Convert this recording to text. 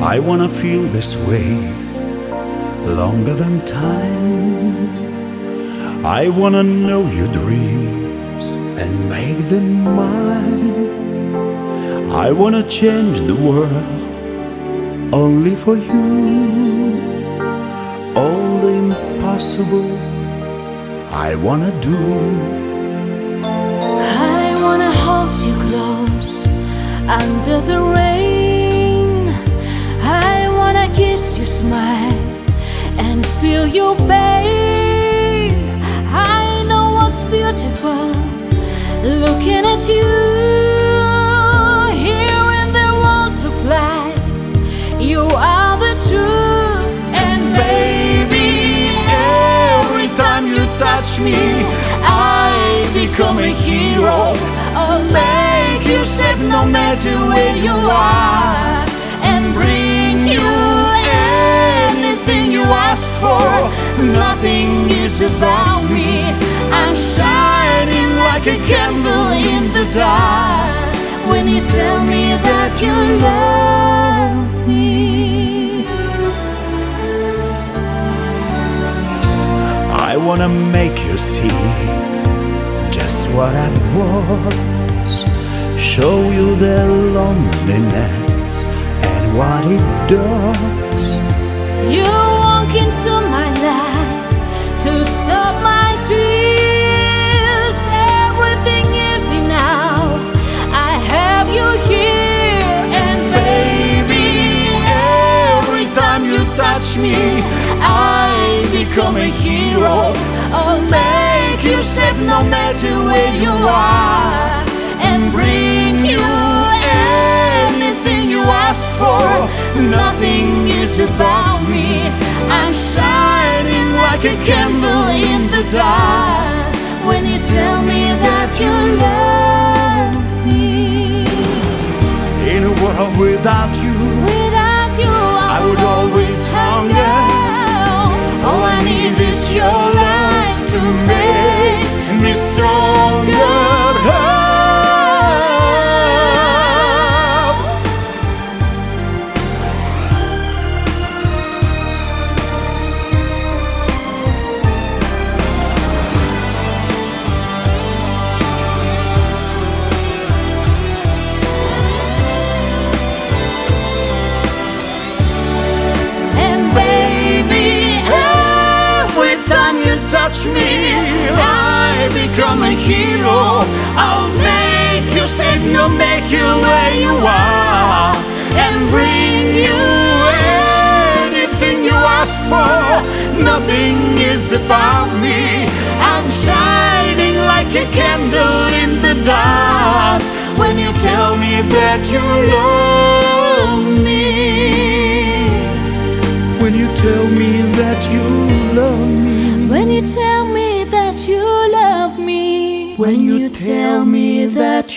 I wanna feel this way longer than time. I wanna know your dreams and make them mine. I wanna change the world only for you. All the impossible I wanna do. I wanna hold you close under the rain. I wanna kiss your smile and feel your pain. I know what's beautiful looking at you. Here in the world of lies, you are the truth. And baby, every time you touch me, I become a hero. I'll make you safe no matter where you are, and bring you anything you ask for. Nothing is about me. I'm shining like a candle in the dark when you tell me that you love me. I wanna make you see just what I was, show you the loneliness and what it does. You walk into my life to stop my tears. Everything is enough. I have you here. And baby, every time you touch me, I become a hero. I'll make you safe no matter where you are, and bring you anything you ask for. Nothing is about me. I'm shining like a candle in the dark when you tell me that you love me. In a world without you, I would always hunger. All I need is your light to make me stronger. Touch me, I become a hero. I'll make you safe, no make you where you are, and bring you anything you ask for. Nothing is about me. I'm shining like a candle in the dark when you tell me that you love me. When you tell me that you love me. When you tell me that you love me. When you tell me that